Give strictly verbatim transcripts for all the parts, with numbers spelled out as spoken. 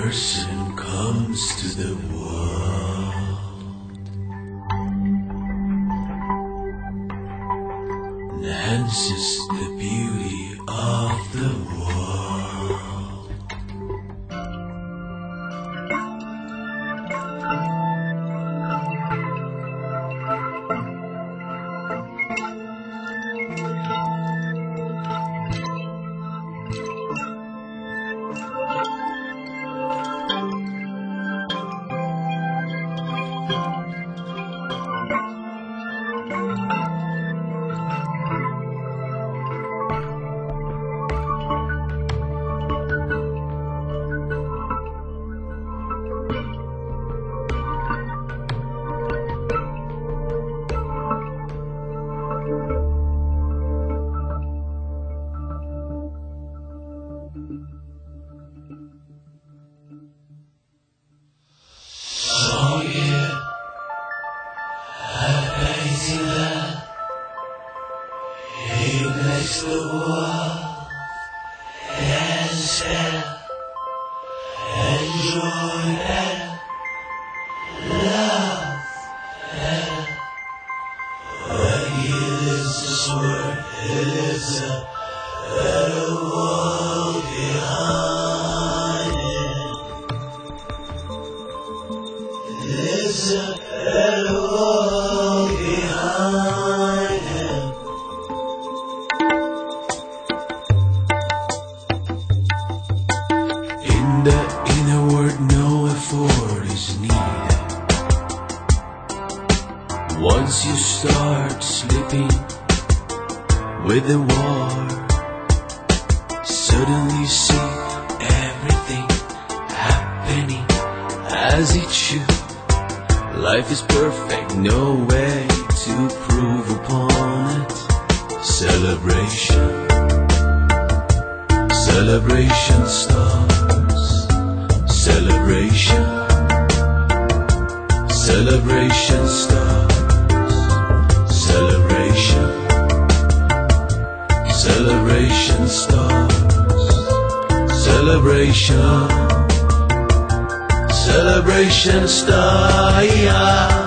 person comes to the world, enhances the beauty of the world. So here, a painting that he makes the world dance better, enjoy better, love better. When he lives this world, he lives a better world behind him. There's a better world behind him. In the inner world, no effort is needed. Once you start sleeping with the war, suddenly you see everything happening as it should. Life is perfect, no way to prove upon it. Celebration, celebration starts. Celebration, celebration starts. Celebration, celebration starts. Celebration, celebration start.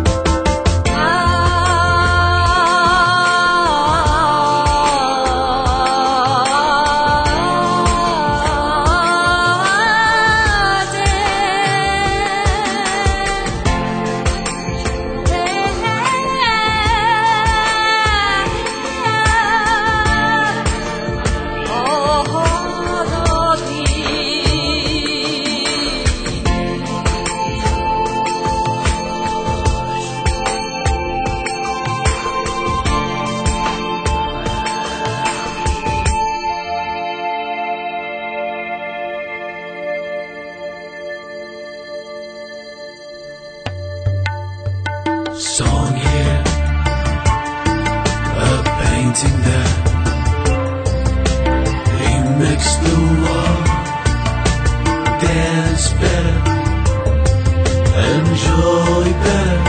Song here, a painting there. He makes the world dance better, enjoy better,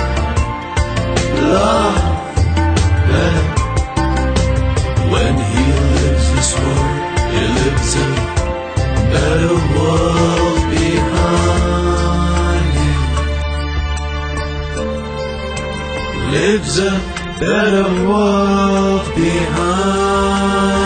love better. When he lives this world, he lives a better world behind him. Lives a better world behind.